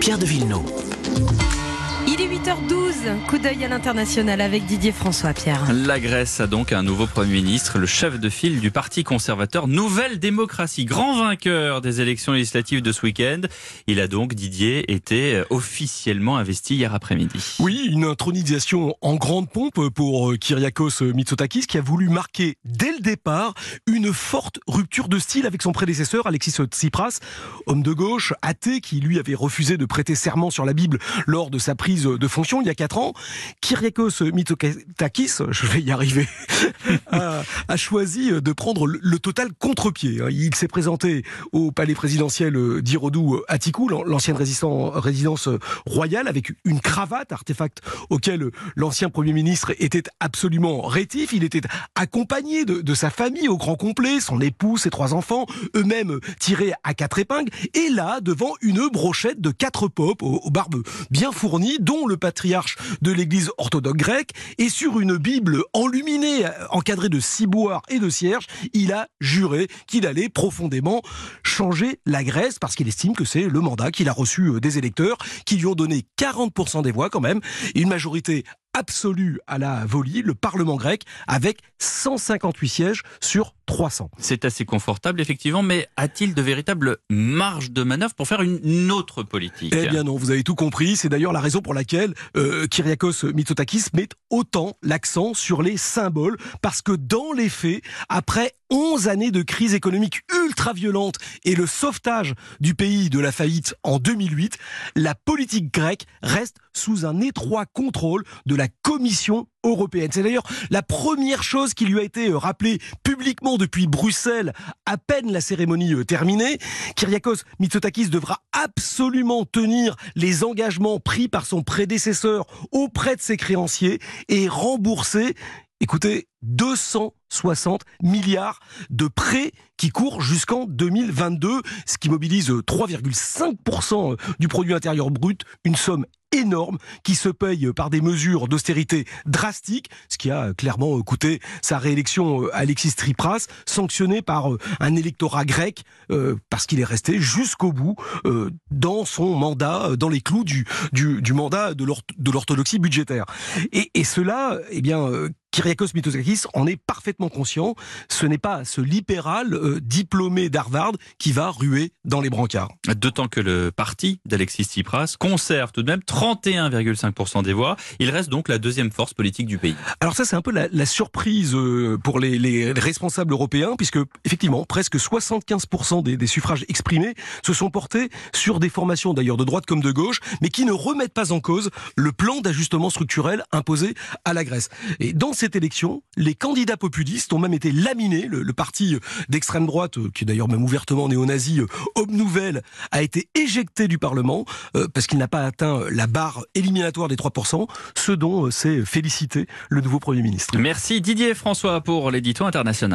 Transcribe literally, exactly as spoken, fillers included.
Pierre de Villeneuve. Il est huit heures douze, coup d'œil à l'international avec Didier François. Pierre. La Grèce a donc un nouveau Premier ministre, le chef de file du Parti conservateur Nouvelle Démocratie, grand vainqueur des élections législatives de ce week-end. Il a donc, Didier, été officiellement investi hier après-midi. Oui, une intronisation en grande pompe pour Kyriakos Mitsotakis qui a voulu marquer dès le départ une forte rupture de style avec son prédécesseur Alexis Tsipras, homme de gauche, athée, qui lui avait refusé de prêter serment sur la Bible lors de sa prise de fonction il y a quatre ans. Kyriakos Mitsotakis, je vais y arriver, a, a choisi de prendre le total contre-pied. Il s'est présenté au palais présidentiel d'Irodou Atikou, l'ancienne résidence royale, avec une cravate, artefact auquel l'ancien Premier ministre était absolument rétif. Il était accompagné de, de sa famille au grand complet, son épouse, ses trois enfants, eux-mêmes tirés à quatre épingles, et là, devant une brochette de quatre popes aux, aux barbes bien fournies, dont le patriarche de l'église orthodoxe grecque, et sur une Bible enluminée, encadrée de ciboires et de cierges, il a juré qu'il allait profondément changer la Grèce, parce qu'il estime que c'est le mandat qu'il a reçu des électeurs, qui lui ont donné quarante pour cent des voix quand même, et une majorité absolue à la volie, le Parlement grec, avec cent cinquante-huit sièges sur trois cents. C'est assez confortable, effectivement, mais a-t-il de véritables marges de manœuvre pour faire une autre politique ? Eh bien non, vous avez tout compris. C'est d'ailleurs la raison pour laquelle euh, Kyriakos Mitsotakis met autant l'accent sur les symboles, parce que dans les faits, après onze années de crise économique ultra violente et le sauvetage du pays de la faillite en deux mille huit, la politique grecque reste sous un étroit contrôle de la Commission européenne. C'est d'ailleurs la première chose qui lui a été rappelée publiquement depuis Bruxelles, à peine la cérémonie terminée. Kyriakos Mitsotakis devra absolument tenir les engagements pris par son prédécesseur auprès de ses créanciers et rembourser, écoutez, deux cent soixante milliards de prêts qui courent jusqu'en deux mille vingt-deux, ce qui mobilise trois virgule cinq pour cent du produit intérieur brut, une somme énorme qui se paye par des mesures d'austérité drastiques, ce qui a clairement coûté sa réélection à Alexis Tsipras, sanctionné par un électorat grec euh, parce qu'il est resté jusqu'au bout euh, dans son mandat, dans les clous du, du, du mandat de l'orthodoxie budgétaire. Et, et cela, eh bien, euh, Kyriakos Mitsotakis en est parfaitement conscient. Ce n'est pas ce libéral euh, diplômé d'Harvard qui va ruer dans les brancards. D'autant que le parti d'Alexis Tsipras conserve tout de même trente et un virgule cinq pour cent des voix. Il reste donc la deuxième force politique du pays. Alors ça, c'est un peu la, la surprise euh, pour les, les responsables européens, puisque effectivement, presque soixante-quinze pour cent des, des suffrages exprimés se sont portés sur des formations d'ailleurs de droite comme de gauche, mais qui ne remettent pas en cause le plan d'ajustement structurel imposé à la Grèce. Et dans cette élection, les candidats populistes ont même été laminés. Le, le parti d'extrême droite, qui est d'ailleurs même ouvertement néo-nazi, Homme Nouvelle, a été éjecté du Parlement euh, parce qu'il n'a pas atteint la barre éliminatoire des trois pour cent, ce dont s'est félicité le nouveau Premier ministre. Merci Didier François pour l'édito international.